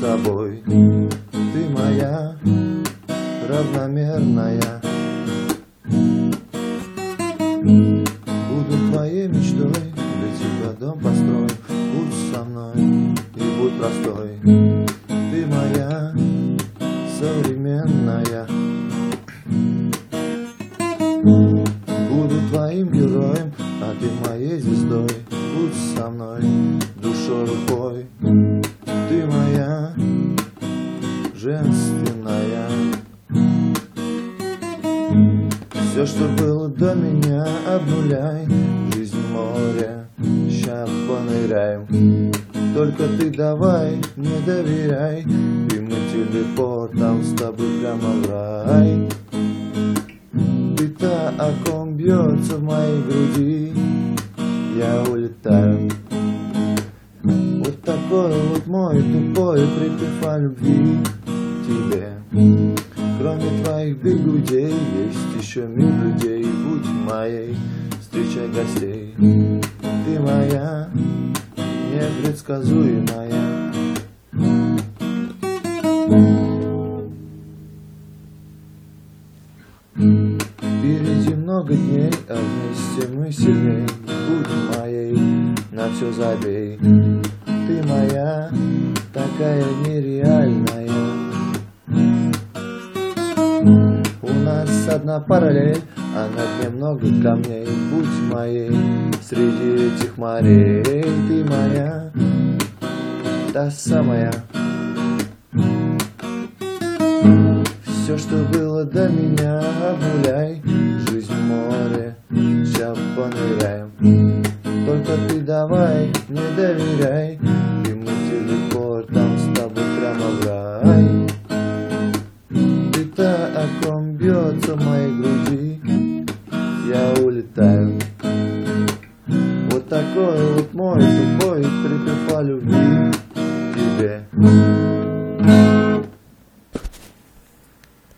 собой. Ты моя равномерная. Буду твоей мечтой, для тебя дом построю. Будь со мной и будь простой. Ты моя современная. Буду твоим героем, а ты моей звездой. Будь со мной душой, рукой. Ты моя женственная. Все, что было до меня, обнуляй. Жизнь море, ща поныряем. Только ты давай, не доверяй. И мы телепортом с тобой прямо в рай. Ты та, о ком бьется в моей груди. Я улетаю. Вот такой вот мой тупой припев о любви тебе. Кроме твоих бегудей есть еще мир людей. Будь моей, встречай гостей. Ты моя непредсказуемая. Впереди много дней, а вместе мы сильней. Будь моей, на все забей. Ты моя, такая нереальная. У нас одна параллель, а на дне много камней. Будь моей, среди этих морей. Ты моя, та самая. Все, что было до меня, обнуляй. Жизнь море, ща поныряем. Только ты давай, не доверяй.